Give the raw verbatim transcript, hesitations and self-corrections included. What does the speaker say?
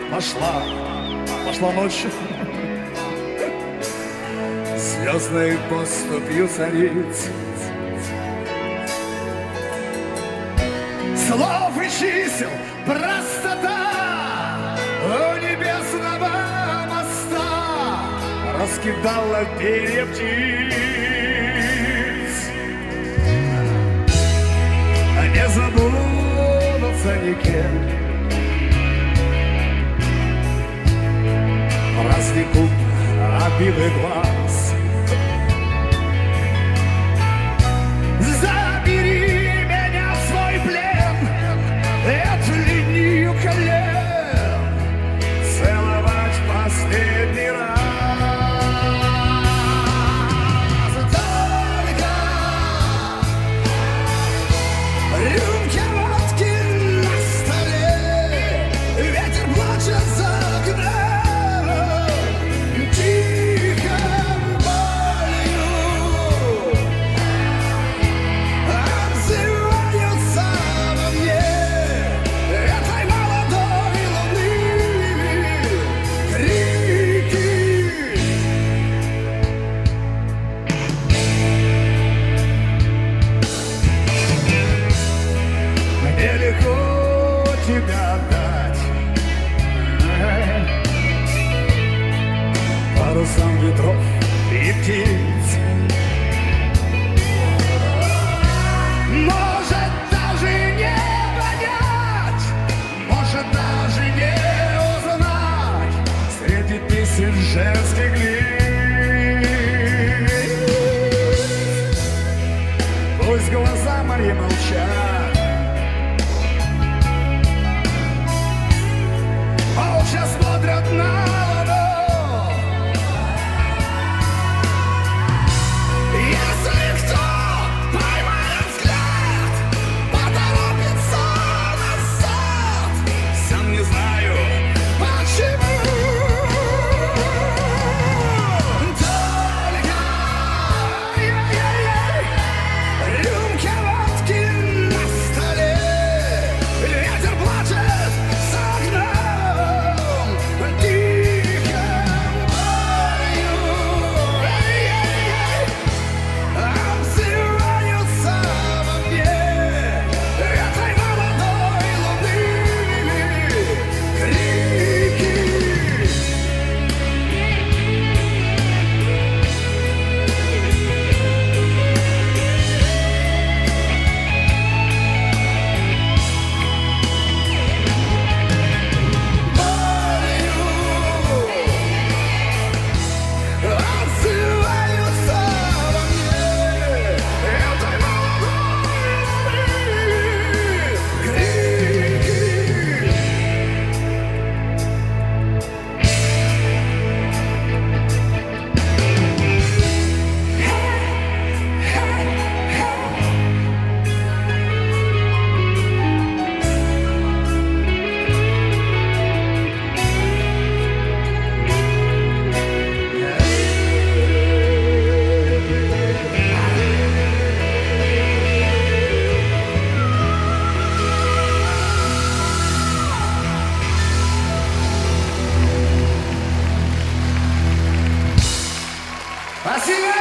пошла, пошла ночь, звездной поступью цариц. Слов и чисел простота у небесного моста раскидала перья птиц. Не забудутся никем праздник губ, обиды глаз. Забери меня в свой плен, эту линию колен целовать в последний раз. Только рюмки водки на столе, ветер плачет за окном, тихо болью отзываются во мне этой молодой луны крики. Мне легко тебя отдать парусам ветров и птиц. Может даже не понять, может даже не узнать среди песен женских лиц. Пусть глаза мои молчат, молча смотрят на луну. Если кто поймает взгляд, поторопится назад, сам не знаю почему. Только ай-яй-яй, рюмки водки на столе, ветер плачет за окном, тихо болью ай-яй-яй отзываются во мне этой молодой луны крики. Болью отзываются во мне этой молодой луны крики. Спасибо!